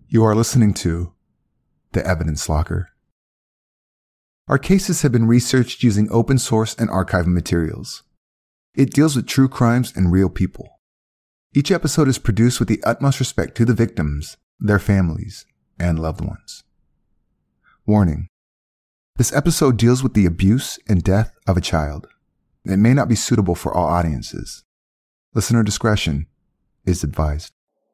You are listening to The Evidence Locker. Our cases have been researched using open source and archival materials. It deals with true crimes and real people. Each episode is produced with the utmost respect to the victims, their families, and loved ones. Warning: this episode deals with the abuse and death of a child. It may not be suitable for all audiences. Listener discretion is advised.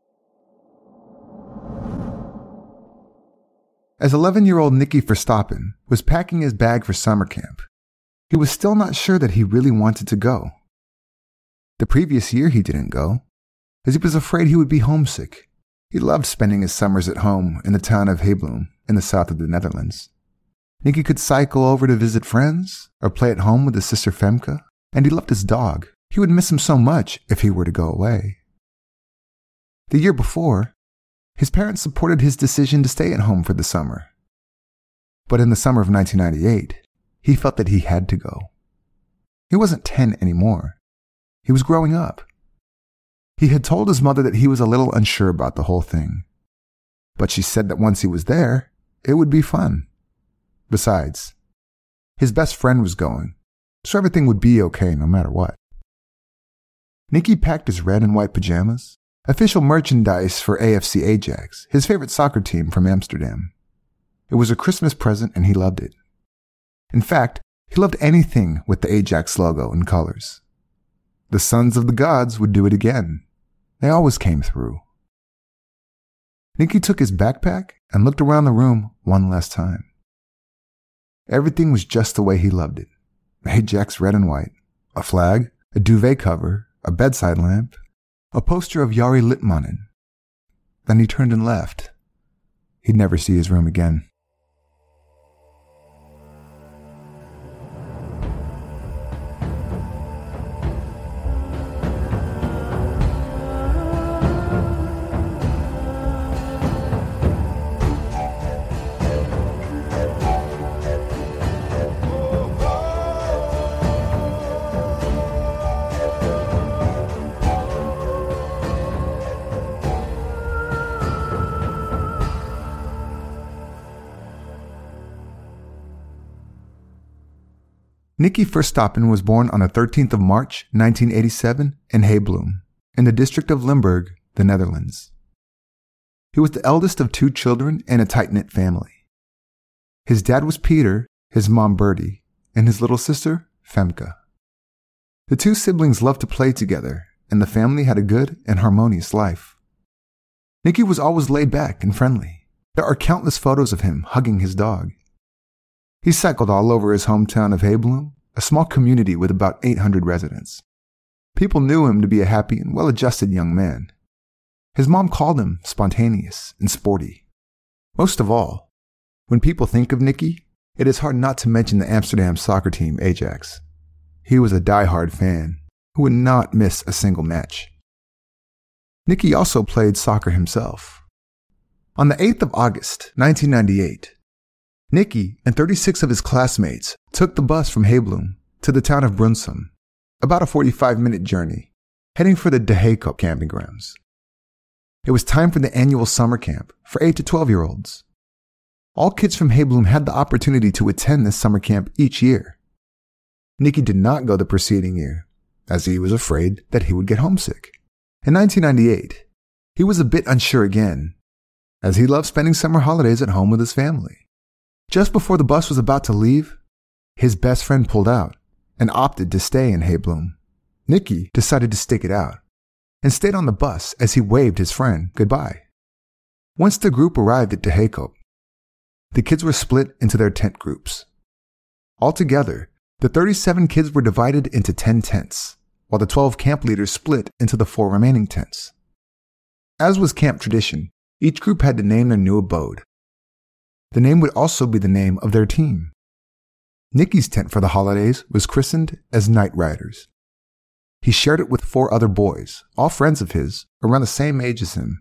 As 11-year-old Nicky Verstappen was packing his bag for summer camp, he was still not sure that he really wanted to go. The previous year he didn't go, as he was afraid he would be homesick. He loved spending his summers at home in the town of Heilbloem in the south of the Netherlands. Nicky could cycle over to visit friends or play at home with his sister Femke, and he loved his dog. He would miss him so much if he were to go away. The year before, his parents supported his decision to stay at home for the summer. But in the summer of 1998, he felt that he had to go. He wasn't 10 anymore. He was growing up. He had told his mother that he was a little unsure about the whole thing. But she said that once he was there, it would be fun. Besides, his best friend was going, so everything would be okay no matter what. Nicky packed his red and white pajamas, official merchandise for AFC Ajax, his favorite soccer team from Amsterdam. It was a Christmas present and he loved it. In fact, he loved anything with the Ajax logo and colors. The sons of the gods would do it again. They always came through. Nicky took his backpack and looked around the room one last time. Everything was just the way he loved it. Ajax red and white, a flag, a duvet cover, a bedside lamp, a poster of Jari Litmanen. Then he turned and left. He'd never see his room again. Nicky Verstappen was born on the 13th of March, 1987 in Heilbloem, in the district of Limburg, the Netherlands. He was the eldest of 2 children in a tight-knit family. His dad was Peter, his mom Bertie, and his little sister, Femke. The 2 siblings loved to play together, and the family had a good and harmonious life. Nicky was always laid back and friendly. There are countless photos of him hugging his dog. He cycled all over his hometown of Heilbloem, a small community with about 800 residents. People knew him to be a happy and well-adjusted young man. His mom called him spontaneous and sporty. Most of all, when people think of Nicky, it is hard not to mention the Amsterdam soccer team Ajax. He was a die-hard fan who would not miss a single match. Nicky also played soccer himself. On the 8th of August, 1998, Nicky and 36 of his classmates took the bus from Heilbloem to the town of Brunsum, about a 45-minute journey, heading for the De Heikoop camping grounds. It was time for the annual summer camp for 8 to 12-year-olds. All kids from Heilbloem had the opportunity to attend this summer camp each year. Nicky did not go the preceding year, as he was afraid that he would get homesick. In 1998, he was a bit unsure again, as he loved spending summer holidays at home with his family. Just before the bus was about to leave, his best friend pulled out and opted to stay in Heilbloem. Nicky decided to stick it out and stayed on the bus as he waved his friend goodbye. Once the group arrived at De Heikoop, the kids were split into their tent groups. Altogether, the 37 kids were divided into 10 tents, while the 12 camp leaders split into the 4 remaining tents. As was camp tradition, each group had to name their new abode. The name would also be the name of their team. Nicky's tent for the holidays was christened as Night Riders. He shared it with 4 other boys, all friends of his, around the same age as him.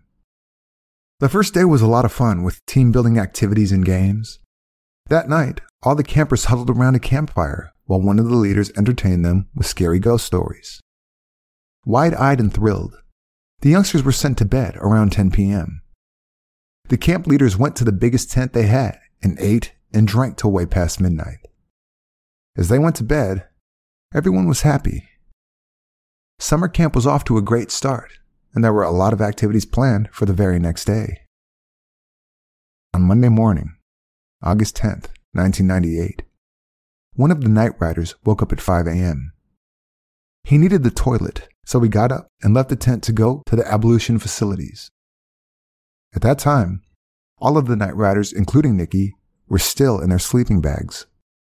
The first day was a lot of fun with team-building activities and games. That night, all the campers huddled around a campfire while one of the leaders entertained them with scary ghost stories. Wide-eyed and thrilled, the youngsters were sent to bed around 10 p.m. The camp leaders went to the biggest tent they had and ate and drank till way past midnight. As they went to bed, everyone was happy. Summer camp was off to a great start, and there were a lot of activities planned for the very next day. On Monday morning, August 10th, 1998, one of the night riders woke up at 5 a.m. He needed the toilet, so he got up and left the tent to go to the ablution facilities. At that time, all of the night riders, including Nikki, were still in their sleeping bags.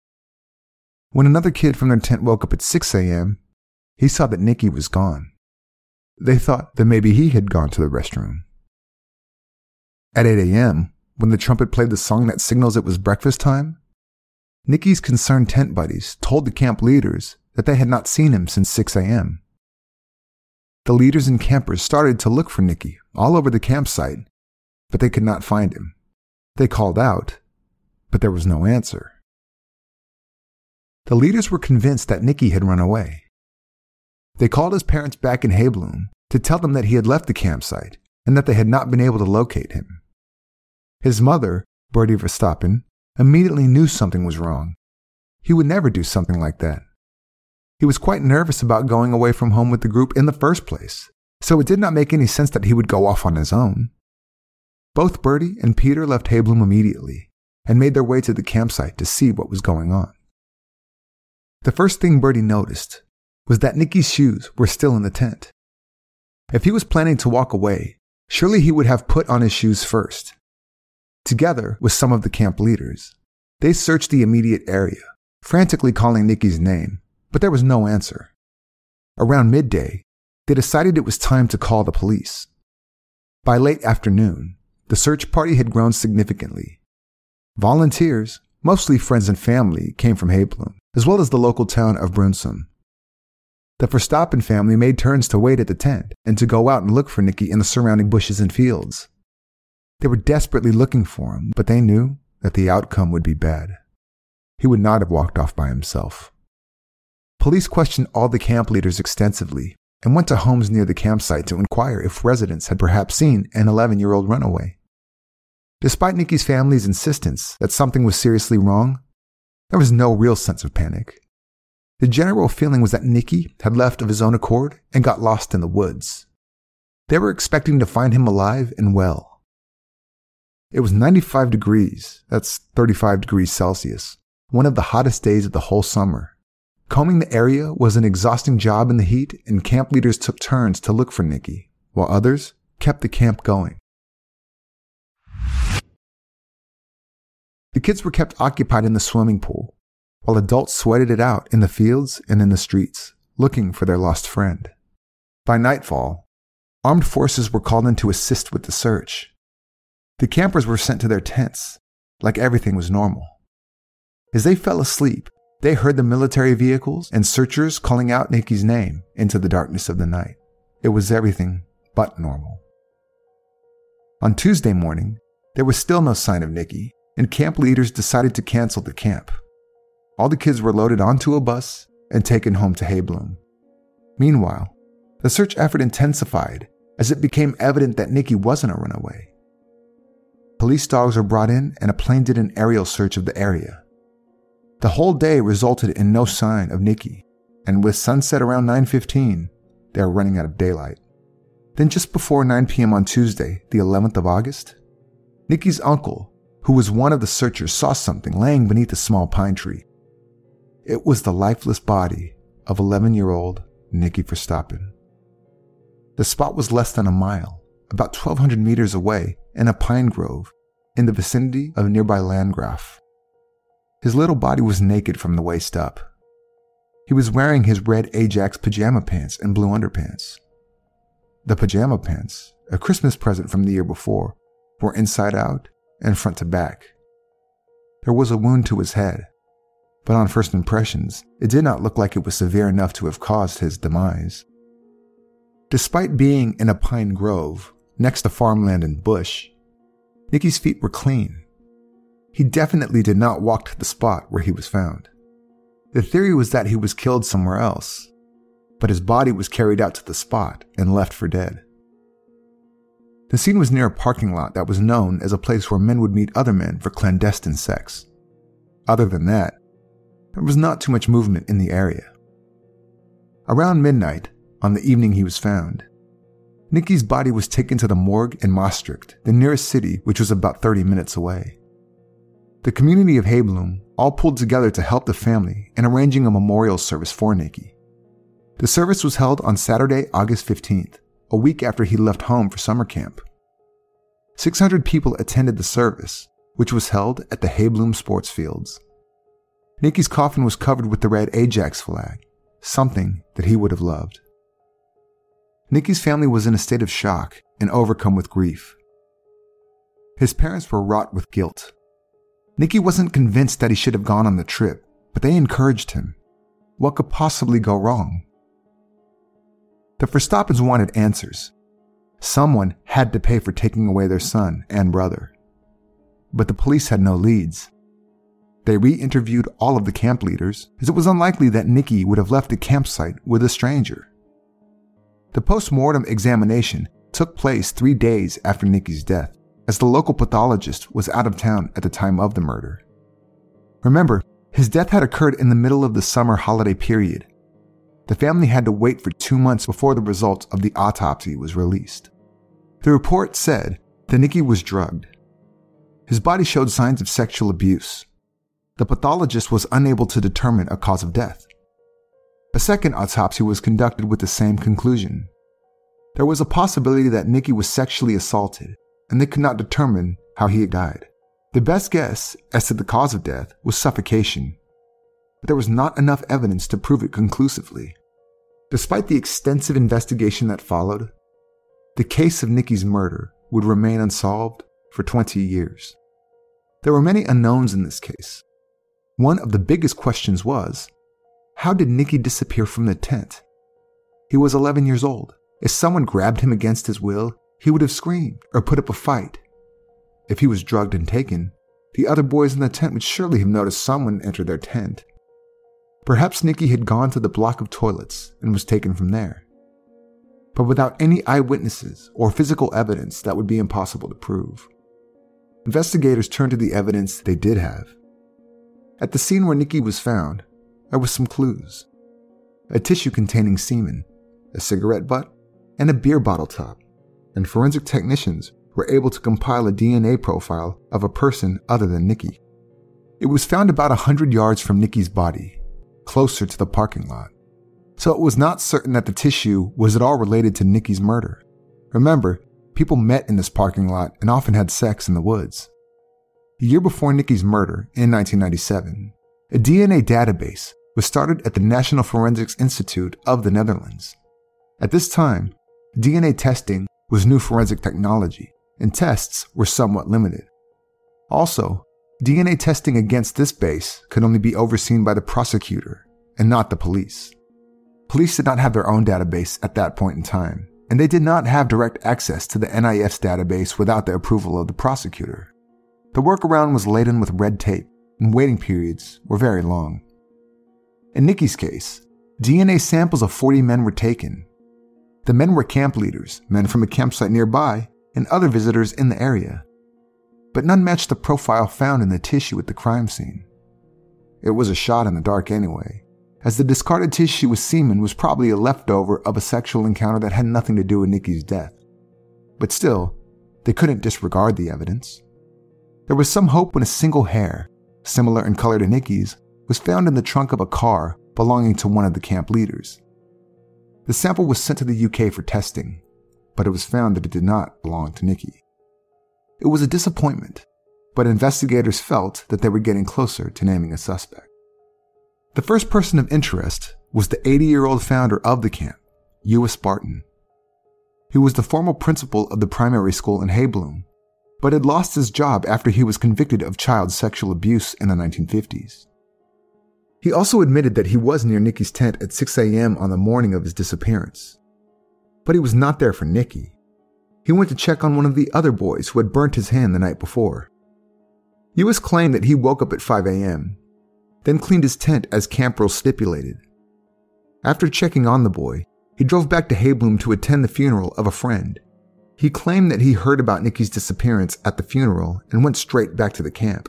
When another kid from their tent woke up at 6 a.m., he saw that Nikki was gone. They thought that maybe he had gone to the restroom. At 8 a.m., when the trumpet played the song that signals it was breakfast time, Nikki's concerned tent buddies told the camp leaders that they had not seen him since 6 a.m. The leaders and campers started to look for Nikki all over the campsite, but they could not find him. They called out, but there was no answer. The leaders were convinced that Nikki had run away. They called his parents back in Heybloem to tell them that he had left the campsite and that they had not been able to locate him. His mother, Bertie Verstappen, immediately knew something was wrong. He would never do something like that. He was quite nervous about going away from home with the group in the first place, so it did not make any sense that he would go off on his own. Both Bertie and Peter left Heybloem immediately and made their way to the campsite to see what was going on. The first thing Bertie noticed was that Nikki's shoes were still in the tent. If he was planning to walk away, surely he would have put on his shoes first. Together with some of the camp leaders, they searched the immediate area, frantically calling Nikki's name, but there was no answer. Around midday, they decided it was time to call the police. By late afternoon, the search party had grown significantly. Volunteers, mostly friends and family, came from Heybloem, as well as the local town of Brunsum. The Verstappen family made turns to wait at the tent and to go out and look for Nikki in the surrounding bushes and fields. They were desperately looking for him, but they knew that the outcome would be bad. He would not have walked off by himself. Police questioned all the camp leaders extensively and went to homes near the campsite to inquire if residents had perhaps seen an 11-year-old runaway. Despite Nikki's family's insistence that something was seriously wrong, there was no real sense of panic. The general feeling was that Nikki had left of his own accord and got lost in the woods. They were expecting to find him alive and well. It was 95 degrees, that's 35 degrees Celsius, one of the hottest days of the whole summer. Combing the area was an exhausting job in the heat, and camp leaders took turns to look for Nikki, while others kept the camp going. The kids were kept occupied in the swimming pool, while adults sweated it out in the fields and in the streets, looking for their lost friend. By nightfall, armed forces were called in to assist with the search. The campers were sent to their tents, like everything was normal. As they fell asleep, they heard the military vehicles and searchers calling out Nikki's name into the darkness of the night. It was everything but normal. On Tuesday morning, there was still no sign of Nikki, and camp leaders decided to cancel the camp. All the kids were loaded onto a bus and taken home to Heybloem. Meanwhile, the search effort intensified as it became evident that Nikki wasn't a runaway. Police dogs were brought in and a plane did an aerial search of the area. The whole day resulted in no sign of Nikki, and with sunset around 9:15, they were running out of daylight. Then just before 9 p.m. on Tuesday, the 11th of August, Nikki's uncle, who was one of the searchers, saw something laying beneath a small pine tree. It was the lifeless body of 11-year-old Nikki Verstappen. The spot was less than a mile, about 1,200 meters away, in a pine grove in the vicinity of nearby Landgraf. His little body was naked from the waist up. He was wearing his red Ajax pajama pants and blue underpants. The pajama pants, a Christmas present from the year before, were inside out and front to back. There was a wound to his head, but on first impressions, it did not look like it was severe enough to have caused his demise. Despite being in a pine grove, next to farmland and bush, Nikki's feet were clean. He definitely did not walk to the spot where he was found. The theory was that he was killed somewhere else, but his body was carried out to the spot and left for dead. The scene was near a parking lot that was known as a place where men would meet other men for clandestine sex. Other than that, there was not too much movement in the area. Around midnight, on the evening he was found, Nicky's body was taken to the morgue in Maastricht, the nearest city, which was about 30 minutes away. The community of Heilbloem all pulled together to help the family in arranging a memorial service for Nicky. The service was held on Saturday, August 15th, a week after he left home for summer camp. 600 people attended the service, which was held at the Heilbloem sports fields. Nicky's coffin was covered with the red Ajax flag, something that he would have loved. Nicky's family was in a state of shock and overcome with grief. His parents were wrought with guilt. Nicky wasn't convinced that he should have gone on the trip, but they encouraged him. What could possibly go wrong? The Verstappens wanted answers. Someone had to pay for taking away their son and brother. But the police had no leads. They re-interviewed all of the camp leaders, as it was unlikely that Nicky would have left the campsite with a stranger. The post-mortem examination took place 3 days after Nicky's death, as the local pathologist was out of town at the time of the murder. Remember, his death had occurred in the middle of the summer holiday period. The family had to wait for 2 months before the result of the autopsy was released. The report said that Nicky was drugged. His body showed signs of sexual abuse. The pathologist was unable to determine a cause of death. A second autopsy was conducted with the same conclusion. There was a possibility that Nicky was sexually assaulted, and they could not determine how he died. The best guess as to the cause of death was suffocation, but there was not enough evidence to prove it conclusively. Despite the extensive investigation that followed, the case of Nicky's murder would remain unsolved for 20 years. There were many unknowns in this case. One of the biggest questions was, how did Nicky disappear from the tent? He was 11 years old. If someone grabbed him against his will, he would have screamed or put up a fight. If he was drugged and taken, the other boys in the tent would surely have noticed someone enter their tent. Perhaps Nicky had gone to the block of toilets and was taken from there. But without any eyewitnesses or physical evidence, that would be impossible to prove. Investigators turned to the evidence they did have. At the scene where Nicky was found, there were some clues. A tissue containing semen, a cigarette butt, and a beer bottle top, and forensic technicians were able to compile a DNA profile of a person other than Nicky. It was found about 100 yards from Nicky's body, closer to the parking lot. So it was not certain that the tissue was at all related to Nicky's murder. Remember, people met in this parking lot and often had sex in the woods. The year before Nicky's murder, in 1997, a DNA database was started at the National Forensics Institute of the Netherlands. At this time, DNA testing was new forensic technology, and tests were somewhat limited. Also, DNA testing against this base could only be overseen by the prosecutor and not the police. Police did not have their own database at that point in time, and they did not have direct access to the NIF's database without the approval of the prosecutor. The workaround was laden with red tape, and waiting periods were very long. In Nicky's case, DNA samples of 40 men were taken. The men were camp leaders, men from a campsite nearby, and other visitors in the area. But none matched the profile found in the tissue at the crime scene. It was a shot in the dark anyway, as the discarded tissue with semen was probably a leftover of a sexual encounter that had nothing to do with Nicky's death. But still, they couldn't disregard the evidence. There was some hope when a single hair, similar in color to Nicky's, was found in the trunk of a car belonging to one of the camp leaders. The sample was sent to the UK for testing, but it was found that it did not belong to Nicky. It was a disappointment, but investigators felt that they were getting closer to naming a suspect. The first person of interest was the 80-year-old founder of the camp, Uwe Spartan. He was the former principal of the primary school in Heilbloem, but had lost his job after he was convicted of child sexual abuse in the 1950s. He also admitted that he was near Nicky's tent at 6 a.m. on the morning of his disappearance. But he was not there for Nicky. He went to check on one of the other boys who had burnt his hand the night before. Uwe claimed that he woke up at 5 a.m., then cleaned his tent as camp rules stipulated. After checking on the boy, he drove back to Heilbloem to attend the funeral of a friend. He claimed that he heard about Nikki's disappearance at the funeral and went straight back to the camp.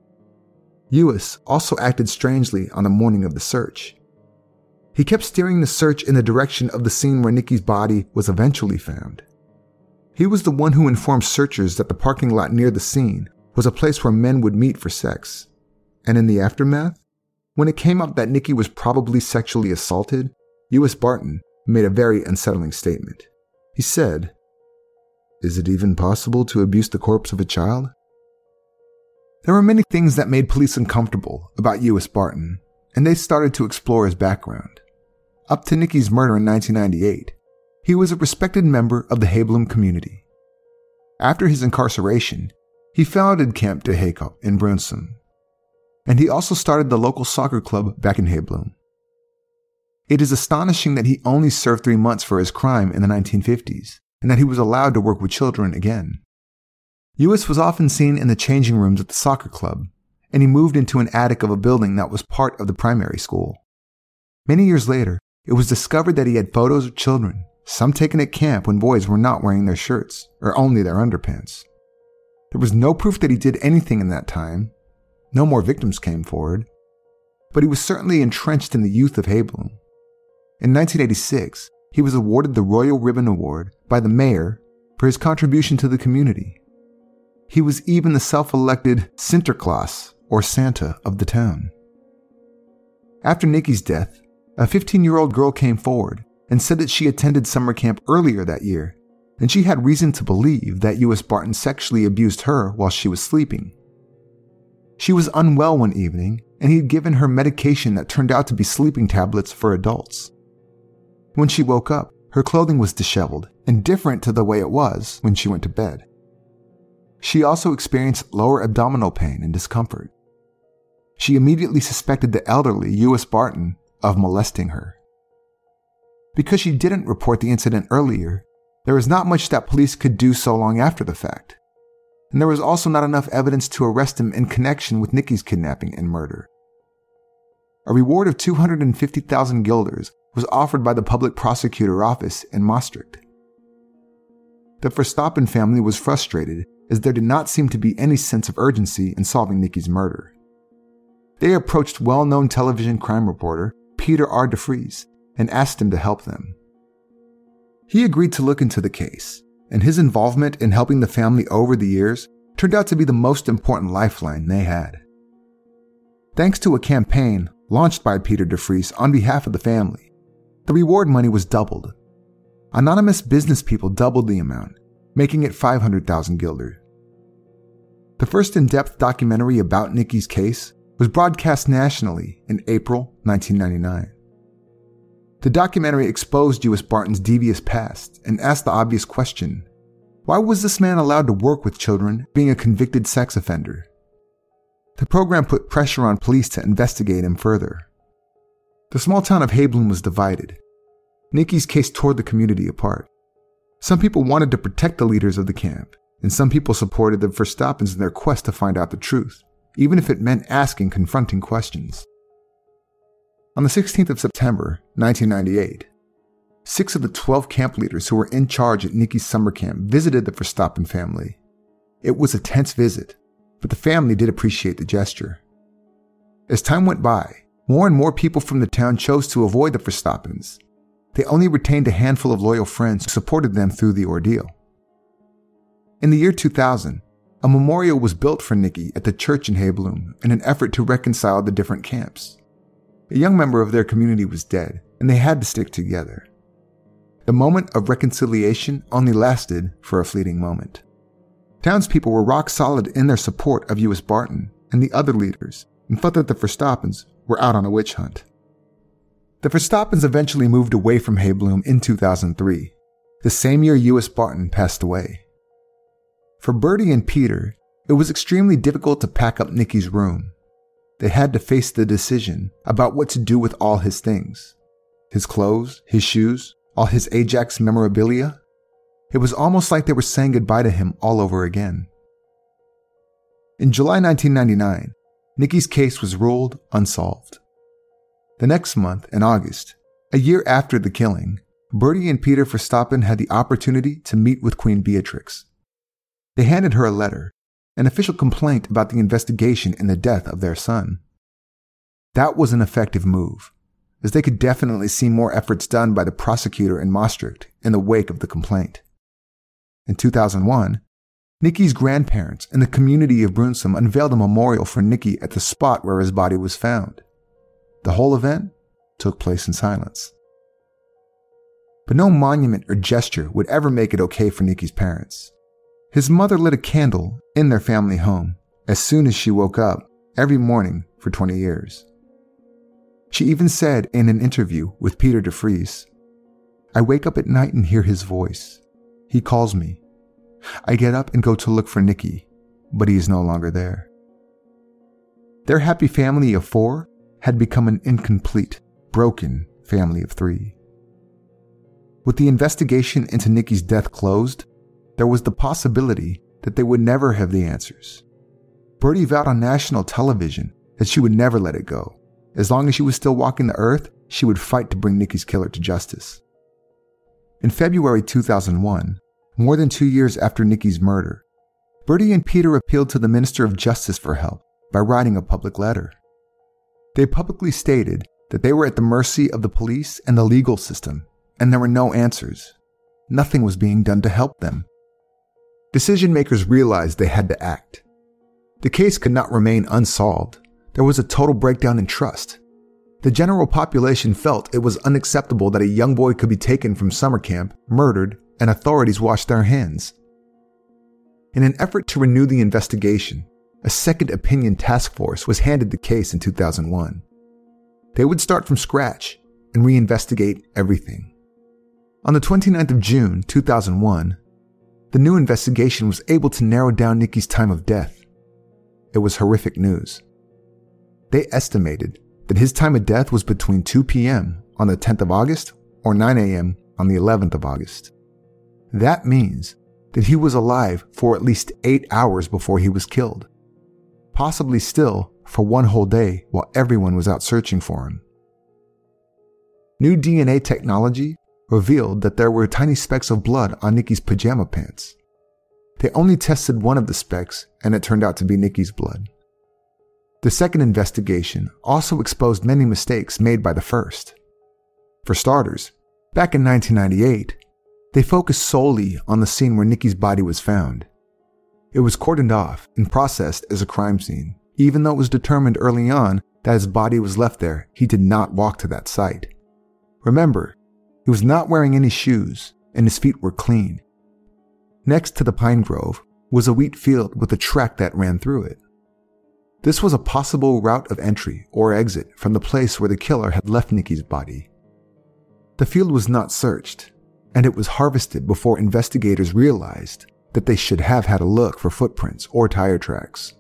Uis also acted strangely on the morning of the search. He kept steering the search in the direction of the scene where Nikki's body was eventually found. He was the one who informed searchers that the parking lot near the scene was a place where men would meet for sex. And in the aftermath, when it came up that Nikki was probably sexually assaulted, Uis Barton made a very unsettling statement. He said, "Is it even possible to abuse the corpse of a child?" There were many things that made police uncomfortable about Uis Barton, and they started to explore his background. Up to Nikki's murder in 1998, he was a respected member of the Heilblum community. After his incarceration, he founded Camp de Jacob in Brunssum, and he also started the local soccer club back in Heilblum. It is astonishing that he only served 3 months for his crime in the 1950s, and that he was allowed to work with children again. Uis was often seen in the changing rooms at the soccer club, and he moved into an attic of a building that was part of the primary school. Many years later, it was discovered that he had photos of children, some taken at camp when boys were not wearing their shirts, or only their underpants. There was no proof that he did anything in that time. No more victims came forward, but he was certainly entrenched in the youth of Heilblum. In 1986, he was awarded the Royal Ribbon Award by the mayor for his contribution to the community. He was even the self-elected Sinterklaas, or Santa, of the town. After Nikki's death, a 15-year-old girl came forward and said that she attended summer camp earlier that year, and she had reason to believe that Uis Barton sexually abused her while she was sleeping. She was unwell one evening, and he had given her medication that turned out to be sleeping tablets for adults. When she woke up, her clothing was disheveled and different to the way it was when she went to bed. She also experienced lower abdominal pain and discomfort. She immediately suspected the elderly Uis Barton of molesting her. Because she didn't report the incident earlier, there was not much that police could do so long after the fact. And there was also not enough evidence to arrest him in connection with Nikki's kidnapping and murder. A reward of 250,000 guilders was offered by the public prosecutor office in Maastricht. The Verstappen family was frustrated as there did not seem to be any sense of urgency in solving Nikki's murder. They approached well-known television crime reporter Peter R. de Vries and asked him to help them. He agreed to look into the case, and his involvement in helping the family over the years turned out to be the most important lifeline they had. Thanks to a campaign launched by Peter de Vries on behalf of the family, the reward money was doubled. Anonymous business people doubled the amount, making it 500,000 guilder. The first in-depth documentary about Nikki's case was broadcast nationally in April 1999. The documentary exposed Uis Barton's devious past and asked the obvious question: why was this man allowed to work with children, being a convicted sex offender? The program put pressure on police to investigate him further. The small town of Heilblum was divided. Nikki's case tore the community apart. Some people wanted to protect the leaders of the camp, and some people supported the Verstappens in their quest to find out the truth, even if it meant asking confronting questions. On the 16th of September, 1998, 6 of the 12 camp leaders who were in charge at Nikki's summer camp visited the Verstappen family. It was a tense visit, but the family did appreciate the gesture. As time went by, more and more people from the town chose to avoid the Verstappens. They only retained a handful of loyal friends who supported them through the ordeal. In the year 2000, a memorial was built for Nikki at the church in Heilblum in an effort to reconcile the different camps. A young member of their community was dead, and they had to stick together. The moment of reconciliation only lasted for a fleeting moment. Townspeople were rock solid in their support of Uis Barton and the other leaders, and thought that the Verstappens were out on a witch hunt. The Verstappens eventually moved away from Heilblum in 2003, the same year Uis Barton passed away. For Bertie and Peter, it was extremely difficult to pack up Nikki's room. They had to face the decision about what to do with all his things. His clothes, his shoes, all his Ajax memorabilia. It was almost like they were saying goodbye to him all over again. In July 1999, Nikki's case was ruled unsolved. The next month, in August, a year after the killing, Bertie and Peter Verstappen had the opportunity to meet with Queen Beatrix. They handed her a letter, an official complaint about the investigation in the death of their son. That was an effective move, as they could definitely see more efforts done by the prosecutor in Maastricht in the wake of the complaint. In 2001, Nicky's grandparents and the community of Brunsum unveiled a memorial for Nicky at the spot where his body was found. The whole event took place in silence. But no monument or gesture would ever make it okay for Nicky's parents. His mother lit a candle in their family home as soon as she woke up every morning for 20 years. She even said in an interview with Peter de Vries, "I wake up at night and hear his voice. He calls me. I get up and go to look for Nicky, but he is no longer there." Their happy family of 4 had become an incomplete, broken family of 3. With the investigation into Nicky's death closed, there was the possibility that they would never have the answers. Bertie vowed on national television that she would never let it go. As long as she was still walking the earth, she would fight to bring Nicky's killer to justice. In February 2001, more than 2 years after Nicky's murder, Bertie and Peter appealed to the Minister of Justice for help by writing a public letter. They publicly stated that they were at the mercy of the police and the legal system, and there were no answers. Nothing was being done to help them. Decision makers realized they had to act. The case could not remain unsolved. There was a total breakdown in trust. The general population felt it was unacceptable that a young boy could be taken from summer camp, murdered, and authorities washed their hands. In an effort to renew the investigation, a second opinion task force was handed the case in 2001. They would start from scratch and reinvestigate everything. On the 29th of June 2001, the new investigation was able to narrow down Nicky's time of death. It was horrific news. They estimated that his time of death was between 2 p.m. on the 10th of August or 9 a.m. on the 11th of August. That means that he was alive for at least 8 hours before he was killed, possibly still for 1 whole day while everyone was out searching for him. New DNA technology revealed that there were tiny specks of blood on Nicky's pajama pants. They only tested one of the specks, and it turned out to be Nicky's blood. The second investigation also exposed many mistakes made by the first. For starters, back in 1998, they focused solely on the scene where Nicky's body was found. It was cordoned off and processed as a crime scene, even though it was determined early on that his body was left there. He did not walk to that site. Remember, he was not wearing any shoes, and his feet were clean. Next to the pine grove was a wheat field with a track that ran through it. This was a possible route of entry or exit from the place where the killer had left Nicky's body. The field was not searched, and it was harvested before investigators realized that they should have had a look for footprints or tire tracks.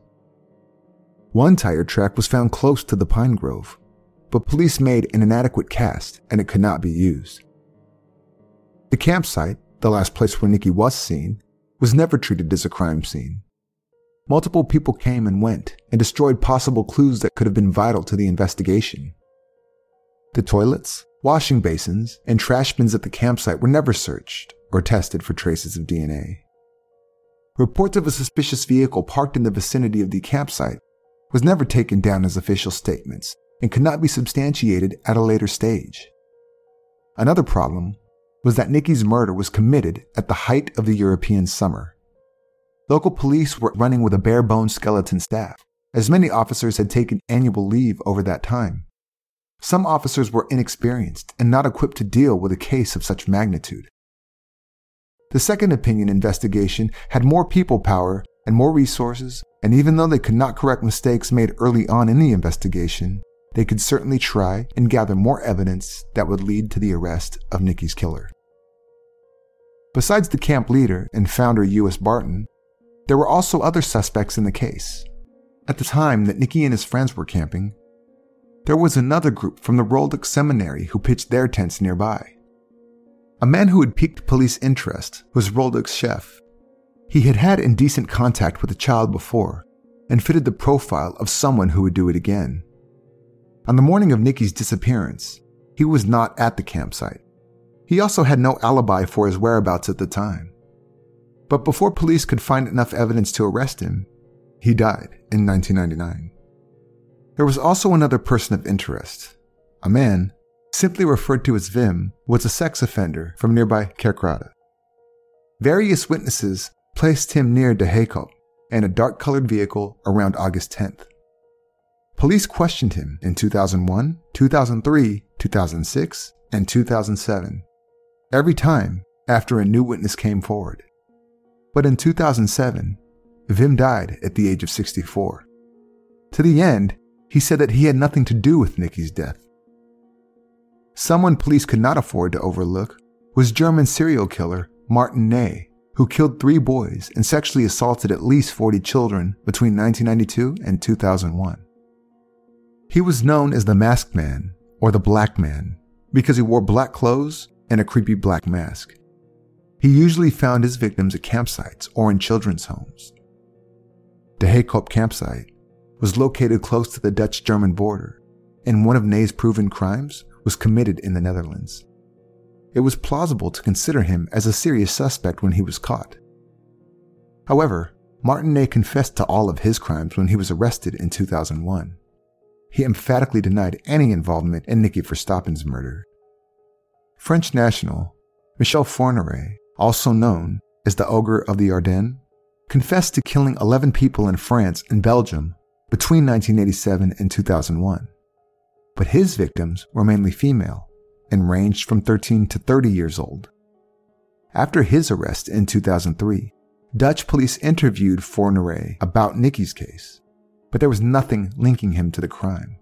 One tire track was found close to the pine grove, but police made an inadequate cast and it could not be used. The campsite, the last place where Nicky was seen, was never treated as a crime scene. Multiple people came and went and destroyed possible clues that could have been vital to the investigation. The toilets, washing basins, and trash bins at the campsite were never searched or tested for traces of DNA. Reports of a suspicious vehicle parked in the vicinity of the campsite was never taken down as official statements and could not be substantiated at a later stage. Another problem was that Nicky's murder was committed at the height of the European summer. Local police were running with a bare-bones skeleton staff, as many officers had taken annual leave over that time. Some officers were inexperienced and not equipped to deal with a case of such magnitude. The second opinion investigation had more people power and more resources, and even though they could not correct mistakes made early on in the investigation, they could certainly try and gather more evidence that would lead to the arrest of Nicky's killer. Besides the camp leader and founder U.S. Barton, there were also other suspects in the case. At the time that Nicky and his friends were camping, there was another group from the Rolduc Seminary who pitched their tents nearby. A man who had piqued police interest was Rolduc's chef. He had had indecent contact with a child before and fitted the profile of someone who would do it again. On the morning of Nicky's disappearance, he was not at the campsite. He also had no alibi for his whereabouts at the time. But before police could find enough evidence to arrest him, he died in 1999. There was also another person of interest. A man, simply referred to as Vim, was a sex offender from nearby Kerkrade. Various witnesses placed him near De Heekop in a dark-colored vehicle around August 10th. Police questioned him in 2001, 2003, 2006, and 2007, every time after a new witness came forward. But in 2007, Vim died at the age of 64. To the end, he said that he had nothing to do with Nicky's death. Someone police could not afford to overlook was German serial killer Martin Ney, who killed 3 boys and sexually assaulted at least 40 children between 1992 and 2001. He was known as the Masked Man, or the Black Man, because he wore black clothes and a creepy black mask. He usually found his victims at campsites or in children's homes. De Heekop campsite was located close to the Dutch-German border, and one of Ney's proven crimes was committed in the Netherlands. It was plausible to consider him as a serious suspect when he was caught. However, Martin Ney confessed to all of his crimes when he was arrested in 2001. He emphatically denied any involvement in Nicky Verstappen's murder. French national Michel Fourniret, also known as the Ogre of the Ardennes, confessed to killing 11 people in France and Belgium between 1987 and 2001. But his victims were mainly female and ranged from 13 to 30 years old. After his arrest in 2003, Dutch police interviewed Fourniret about Nicky's case, but there was nothing linking him to the crime.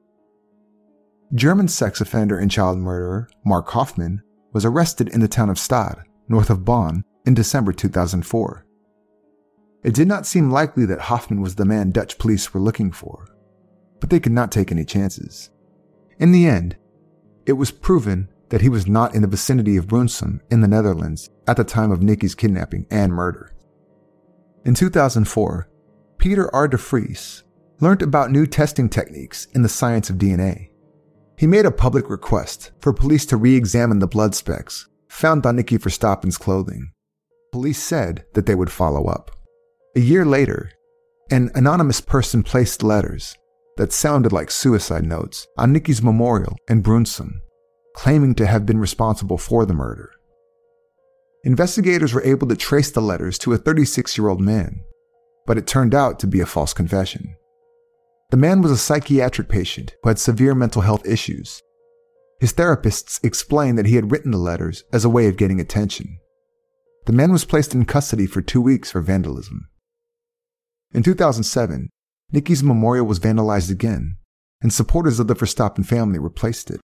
German sex offender and child murderer Mark Hoffman was arrested in the town of Stade, north of Bonn, in December 2004. It did not seem likely that Hoffman was the man Dutch police were looking for, but they could not take any chances. In the end, it was proven that he was not in the vicinity of Brunssum in the Netherlands at the time of Nicky's kidnapping and murder. In 2004, Peter R. de Vries learned about new testing techniques in the science of DNA. He made a public request for police to re-examine the blood specks found on Nicky Verstappen's clothing. Police said that they would follow up. A year later, an anonymous person placed letters that sounded like suicide notes on Nicky's memorial in Brunssum, claiming to have been responsible for the murder. Investigators were able to trace the letters to a 36-year-old man, but it turned out to be a false confession. The man was a psychiatric patient who had severe mental health issues. His therapists explained that he had written the letters as a way of getting attention. The man was placed in custody for 2 weeks for vandalism. In 2007, Nicky's memorial was vandalized again, and supporters of the Verstappen family replaced it.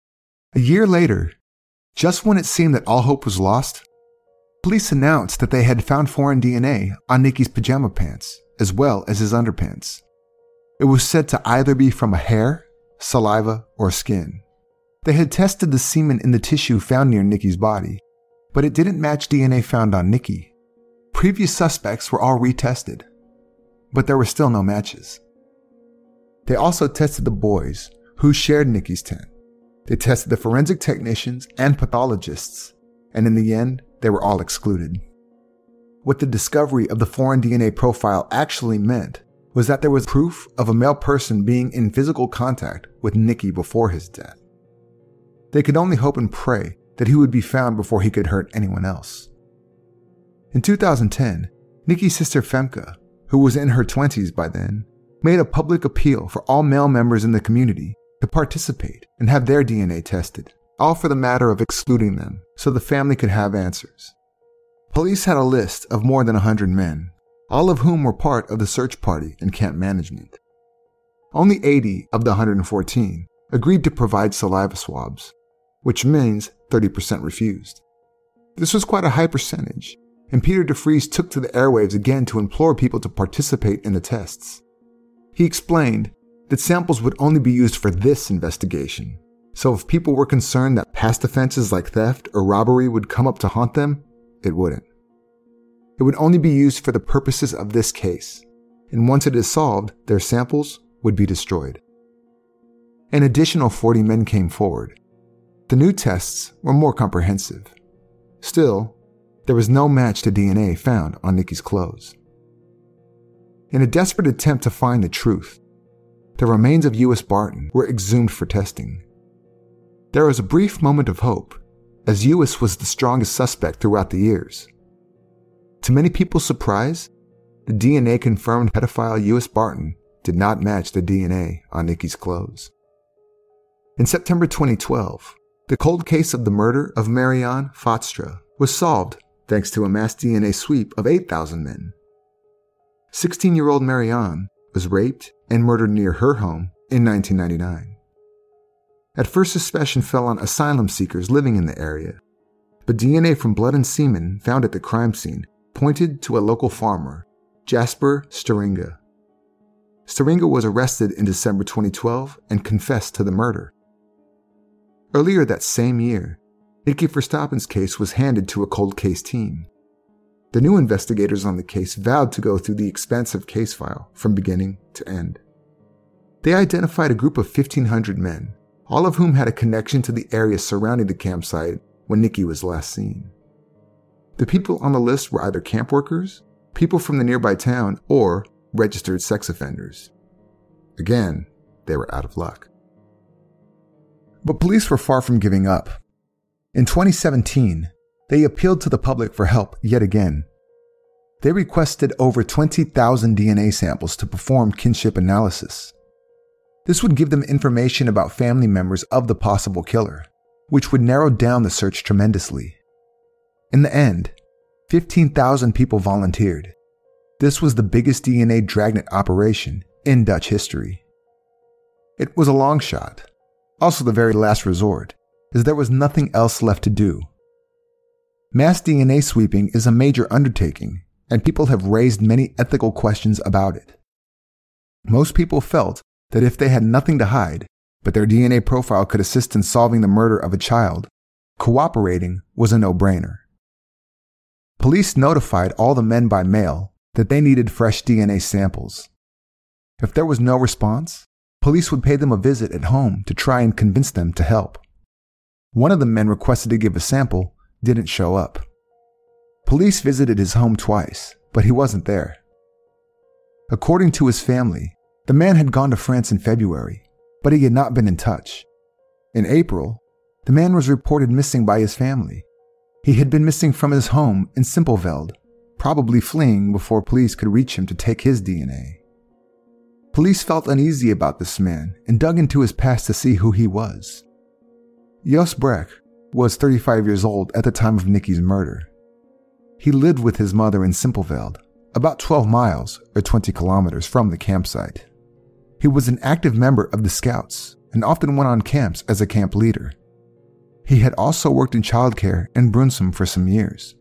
A year later, just when it seemed that all hope was lost, police announced that they had found foreign DNA on Nicky's pajama pants, as well as his underpants. It was said to either be from a hair, saliva, or skin. They had tested the semen in the tissue found near Nicky's body, but it didn't match DNA found on Nicky. Previous suspects were all retested, but there were still no matches. They also tested the boys who shared Nicky's tent. They tested the forensic technicians and pathologists, and in the end, they were all excluded. What the discovery of the foreign DNA profile actually meant was that there was proof of a male person being in physical contact with Nicky before his death. They could only hope and pray that he would be found before he could hurt anyone else. In 2010, Nicky's sister Femke, who was in her 20s by then, made a public appeal for all male members in the community to participate and have their DNA tested, all for the matter of excluding them so the family could have answers. Police had a list of more than 100 men, all of whom were part of the search party and camp management. Only 80 of the 114 agreed to provide saliva swabs, which means 30% refused. This was quite a high percentage, and Peter de Vries took to the airwaves again to implore people to participate in the tests. He explained that samples would only be used for this investigation, so if people were concerned that past offenses like theft or robbery would come up to haunt them, it wouldn't. It would only be used for the purposes of this case, and once it is solved, their samples would be destroyed. An additional 40 men came forward. The new tests were more comprehensive. Still, there was no match to DNA found on Nikki's clothes. In a desperate attempt to find the truth, the remains of Ewis Barton were exhumed for testing. There was a brief moment of hope, as Ewis was the strongest suspect throughout the years. To many people's surprise, the DNA confirmed pedophile Ewis Barton did not match the DNA on Nikki's clothes. In September 2012, the cold case of the murder of Marianne Faatstra was solved thanks to a mass DNA sweep of 8,000 men. 16-year-old Marianne was raped and murdered near her home in 1999. At first, suspicion fell on asylum seekers living in the area, but DNA from blood and semen found at the crime scene pointed to a local farmer, Jasper Staringa. Staringa was arrested in December 2012 and confessed to the murder. Earlier that same year, Nikki Verstappen's case was handed to a cold case team. The new investigators on the case vowed to go through the expansive case file from beginning to end. They identified a group of 1,500 men, all of whom had a connection to the area surrounding the campsite when Nikki was last seen. The people on the list were either camp workers, people from the nearby town, or registered sex offenders. Again, they were out of luck. But police were far from giving up. In 2017, they appealed to the public for help yet again. They requested over 20,000 DNA samples to perform kinship analysis. This would give them information about family members of the possible killer, which would narrow down the search tremendously. In the end, 15,000 people volunteered. This was the biggest DNA dragnet operation in Dutch history. It was a long shot, also the very last resort, as there was nothing else left to do. Mass DNA sweeping is a major undertaking, and people have raised many ethical questions about it. Most people felt that if they had nothing to hide, but their DNA profile could assist in solving the murder of a child, cooperating was a no-brainer. Police notified all the men by mail that they needed fresh DNA samples. If there was no response, police would pay them a visit at home to try and convince them to help. One of the men requested to give a sample didn't show up. Police visited his home twice, but he wasn't there. According to his family, the man had gone to France in February, but he had not been in touch. In April, the man was reported missing by his family. He had been missing from his home in Simpelveld, probably fleeing before police could reach him to take his DNA. Police felt uneasy about this man and dug into his past to see who he was. Jos Breck was 35 years old at the time of Nikki's murder. He lived with his mother in Simpelveld, about 12 miles or 20 kilometers from the campsite. He was an active member of the Scouts and often went on camps as a camp leader. He had also worked in childcare in Brunsum for some years.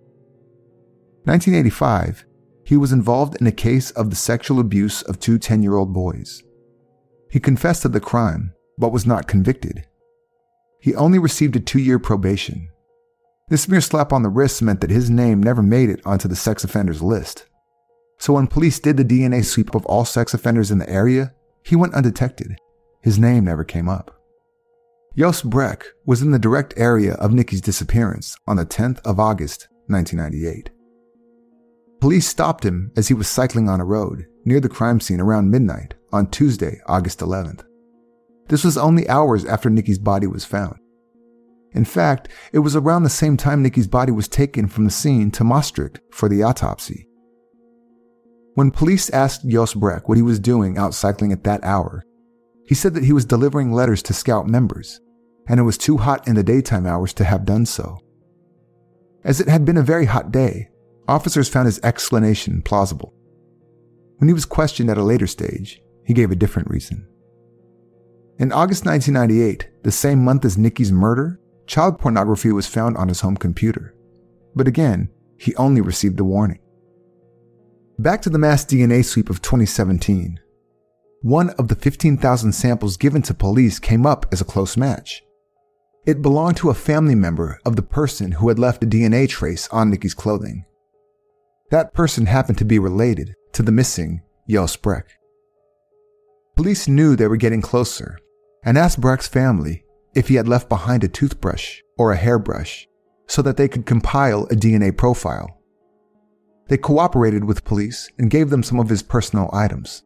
1985, he was involved in a case of the sexual abuse of two 10-year-old boys. He confessed to the crime, but was not convicted. He only received a 2-year probation. This mere slap on the wrist meant that his name never made it onto the sex offenders list. So when police did the DNA sweep of all sex offenders in the area, he went undetected. His name never came up. Jos Breck was in the direct area of Nikki's disappearance on the 10th of August, 1998. Police stopped him as he was cycling on a road near the crime scene around midnight on Tuesday, August 11th. This was only hours after Nikki's body was found. In fact, it was around the same time Nikki's body was taken from the scene to Maastricht for the autopsy. When police asked Jos Breck what he was doing out cycling at that hour, he said that he was delivering letters to Scout members, and it was too hot in the daytime hours to have done so. As it had been a very hot day, officers found his explanation plausible. When he was questioned at a later stage, he gave a different reason. In August 1998, the same month as Nikki's murder, child pornography was found on his home computer. But again, he only received a warning. Back to the mass DNA sweep of 2017. One of the 15,000 samples given to police came up as a close match. It belonged to a family member of the person who had left a DNA trace on Nikki's clothing. That person happened to be related to the missing Jos Breck. Police knew they were getting closer and asked Breck's family if he had left behind a toothbrush or a hairbrush so that they could compile a DNA profile. They cooperated with police and gave them some of his personal items.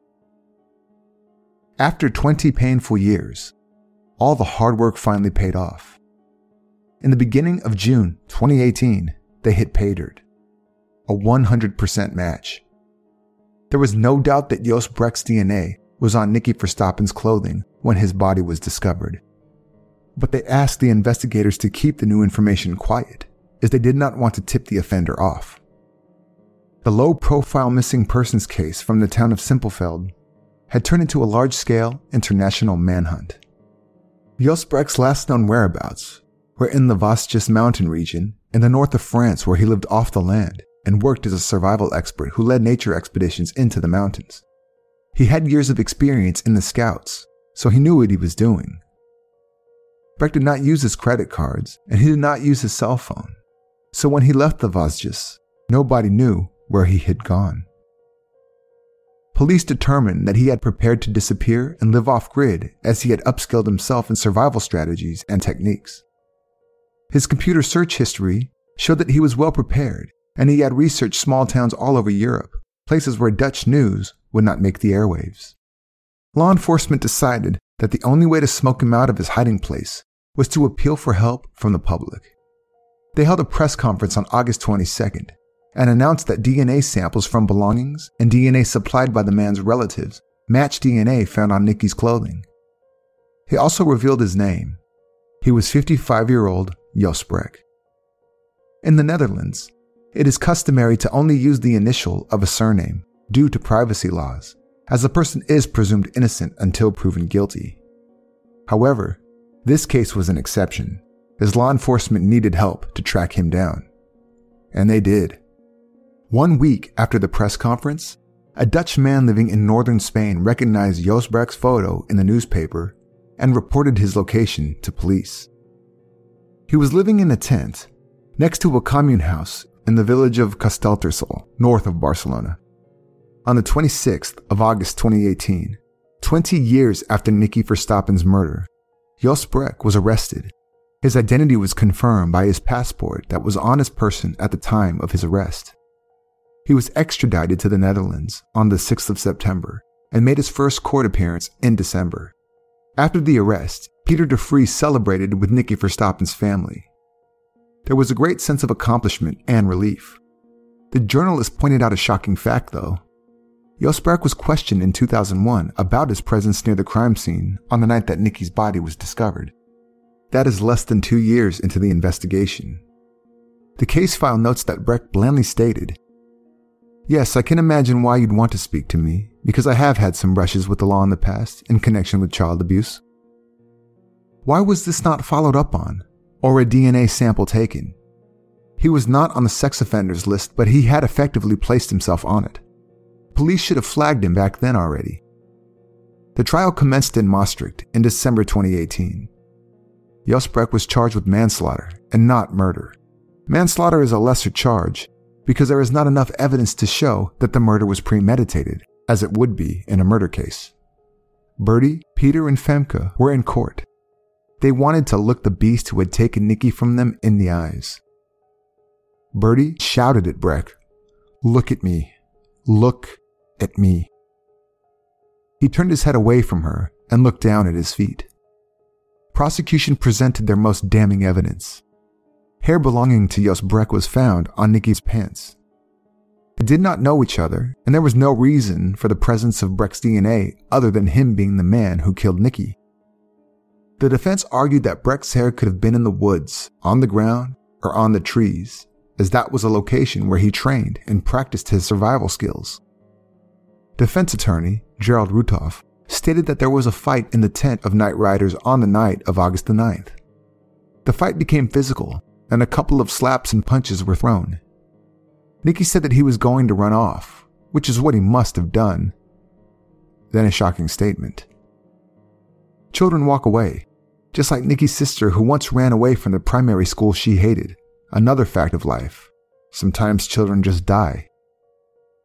After 20 painful years, all the hard work finally paid off. In the beginning of June 2018, they hit pay dirt, a 100% match. There was no doubt that Jos Brecht's DNA was on Nicky Verstappen's clothing when his body was discovered. But they asked the investigators to keep the new information quiet, as they did not want to tip the offender off. The low-profile missing persons case from the town of Simpelveld had turned into a large-scale international manhunt. Jos Brecht's last known whereabouts were in the Vosges mountain region in the north of France, where he lived off the land and worked as a survival expert who led nature expeditions into the mountains. He had years of experience in the Scouts, so he knew what he was doing. Brecht did not use his credit cards, and he did not use his cell phone, so when he left the Vosges, nobody knew where he had gone. Police determined that he had prepared to disappear and live off-grid, as he had upskilled himself in survival strategies and techniques. His computer search history showed that he was well prepared, and he had researched small towns all over Europe, places where Dutch news would not make the airwaves. Law enforcement decided that the only way to smoke him out of his hiding place was to appeal for help from the public. They held a press conference on August 22nd and announced that DNA samples from belongings and DNA supplied by the man's relatives matched DNA found on Nicky's clothing. He also revealed his name. He was 55-year-old Jos Brecht. In the Netherlands, it is customary to only use the initial of a surname due to privacy laws, as a person is presumed innocent until proven guilty. However, this case was an exception, as law enforcement needed help to track him down. And they did. 1 week after the press conference, a Dutch man living in northern Spain recognized Jos Brecht's photo in the newspaper and reported his location to police. He was living in a tent next to a commune house in the village of Castellterçol, north of Barcelona. On the 26th of August 2018, 20 years after Nicky Verstappen's murder, Jos Brecht was arrested. His identity was confirmed by his passport that was on his person at the time of his arrest. He was extradited to the Netherlands on the 6th of September and made his first court appearance in December. After the arrest, Peter de Vries celebrated with Nicky Verstappen's family. There was a great sense of accomplishment and relief. The journalist pointed out a shocking fact, though. Jos Brecht was questioned in 2001 about his presence near the crime scene on the night that Nicky's body was discovered. That is less than 2 years into the investigation. The case file notes that Brecht blandly stated, "Yes, I can imagine why you'd want to speak to me, because I have had some brushes with the law in the past in connection with child abuse." Why was this not followed up on, or a DNA sample taken? He was not on the sex offenders list, but he had effectively placed himself on it. Police should have flagged him back then already. The trial commenced in Maastricht in December 2018. Jos Brecht was charged with manslaughter and not murder. Manslaughter is a lesser charge because there is not enough evidence to show that the murder was premeditated, as it would be in a murder case. Bertie, Peter, and Femke were in court. They wanted to look the beast who had taken Nicky from them in the eyes. Bertie shouted at Brecht, "Look at me. Look at me." He turned his head away from her and looked down at his feet. Prosecution presented their most damning evidence. Hair belonging to Jos Brecht was found on Nicky's pants. They did not know each other, and there was no reason for the presence of Brecht's DNA other than him being the man who killed Nicky. The defense argued that Brecht's hair could have been in the woods, on the ground, or on the trees, as that was a location where he trained and practiced his survival skills. Defense attorney Gerald Rutoff stated that there was a fight in the tent of night riders on the night of August the 9th. The fight became physical, and a couple of slaps and punches were thrown. Nicky said that he was going to run off, which is what he must have done. Then a shocking statement. Children walk away, just like Nicky's sister who once ran away from the primary school she hated. Another fact of life. Sometimes children just die.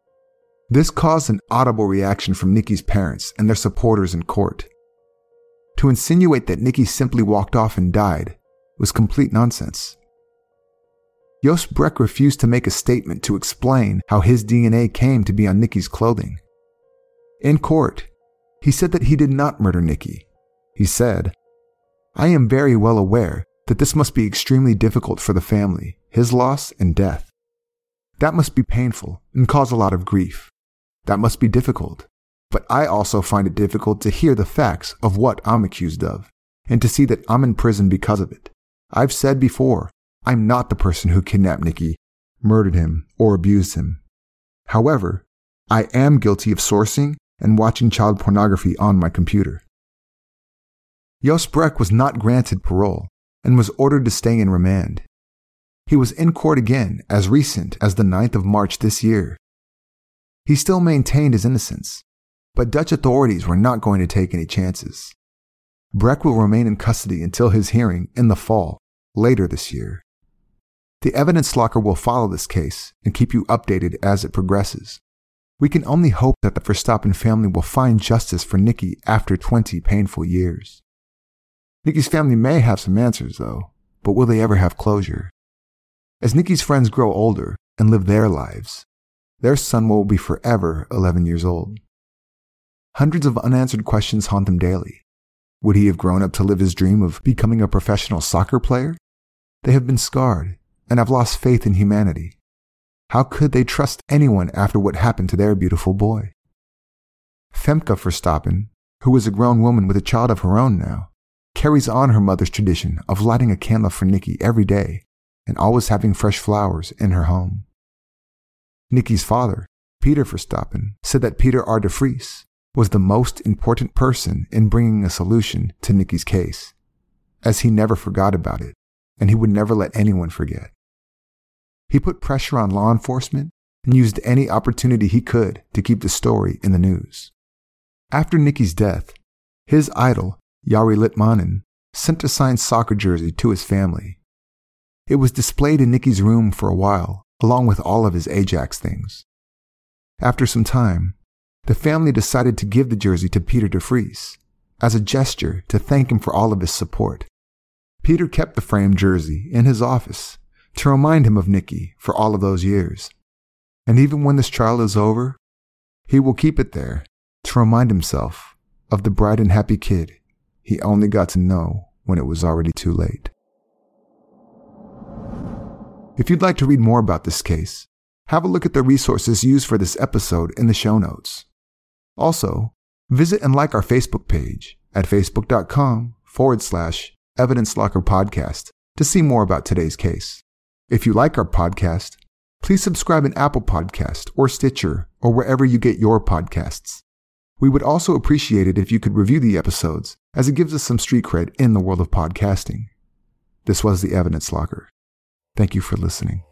This caused an audible reaction from Nicky's parents and their supporters in court. to insinuate that Nikki simply walked off and died was complete nonsense. Joost Breck refused to make a statement to explain how his DNA came to be on Nikki's clothing. In court, he said that he did not murder Nikki. He said, "I am very well aware that this must be extremely difficult for the family, his loss and death. That must be painful and cause a lot of grief. That must be difficult. But I also find it difficult to hear the facts of what I'm accused of, and to see that I'm in prison because of it. I've said before, I'm not the person who kidnapped Nikki, murdered him, or abused him. However, I am guilty of sourcing and watching child pornography on my computer." Joost Breck was not granted parole and was ordered to stay in remand. He was in court again as recent as the 9th of March this year. He still maintained his innocence, but Dutch authorities were not going to take any chances. Breck will remain in custody until his hearing in the fall, later this year. The evidence locker will follow this case and keep you updated as it progresses. We can only hope that the Verstappen family will find justice for Nikki after 20 painful years. Nikki's family may have some answers, though, but will they ever have closure? As Nikki's friends grow older and live their lives, their son will be forever 11 years old. Hundreds of unanswered questions haunt them daily. Would he have grown up to live his dream of becoming a professional soccer player? They have been scarred and have lost faith in humanity. How could they trust anyone after what happened to their beautiful boy? Femke Verstappen, who is a grown woman with a child of her own now, carries on her mother's tradition of lighting a candle for Nikki every day and always having fresh flowers in her home. Nikki's father, Peter Verstappen, said that Peter R. de Vries was the most important person in bringing a solution to Nikki's case, as he never forgot about it, and he would never let anyone forget. He put pressure on law enforcement and used any opportunity he could to keep the story in the news. After Nikki's death, his idol, Jari Litmanen, sent a signed soccer jersey to his family. It was displayed in Nikki's room for a while, along with all of his Ajax things. After some time, the family decided to give the jersey to Peter de Vries as a gesture to thank him for all of his support. Peter kept the framed jersey in his office to remind him of Nikki for all of those years. And even when this trial is over, he will keep it there to remind himself of the bright and happy kid he only got to know when it was already too late. If you'd like to read more about this case, have a look at the resources used for this episode in the show notes. Also, visit and like our Facebook page at facebook.com/Evidence Locker Podcast to see more about today's case. If you like our podcast, please subscribe in Apple Podcast or Stitcher or wherever you get your podcasts. We would also appreciate it if you could review the episodes, as it gives us some street cred in the world of podcasting. This was the Evidence Locker. Thank you for listening.